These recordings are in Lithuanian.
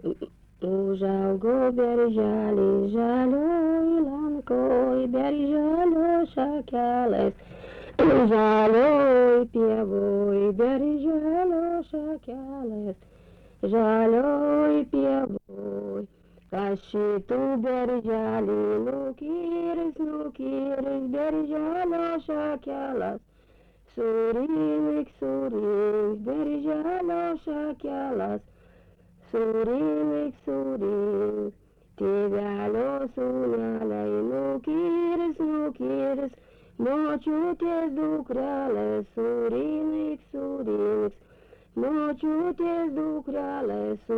Užaugo berželiai žalioj lankoj, berželio šakelės, žalioj pievoj, berželio šakelės, žalioj pievoj. Kas šitų berželį nukirs berželio šakelas, surinks berželio šakelas, surinks, tėvelio sūneliai nukirs, močiutės dukrelė, surinks, močiutės dukrelė,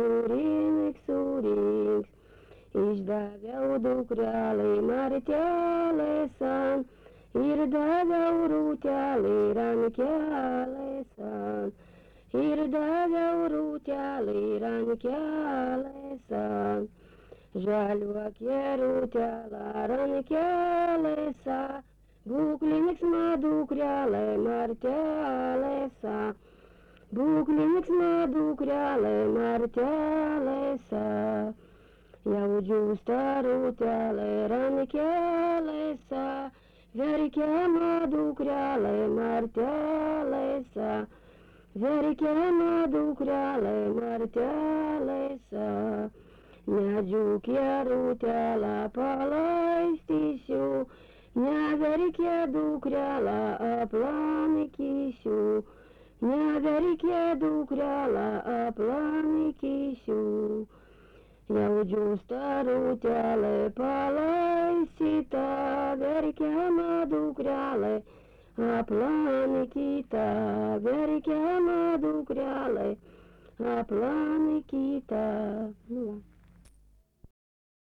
surinks, išdaviau dukrelį martelėsan ir daviau rūtelį rankelėsan. Ir daviau rūtelį rankelėsan, žaliuokė rūtelė rankelėsa, būk linksma dukrelė martelėsa, būk linksma dukrelė martelėsa. Jau džiūsta rūtelė rankelėsa, verkiama dukrelė martelėsa, verkiama dukrelė martelėsa. Nedžiūkė rūtelę palaistysiu, neverkė dukrelę aplankysiu, neverkė dukrelę aplankysiu. Jau džiūsta rūtelė palaistyta, verkiama dukrelė aplankyta, verkiama dukrelė aplankyta.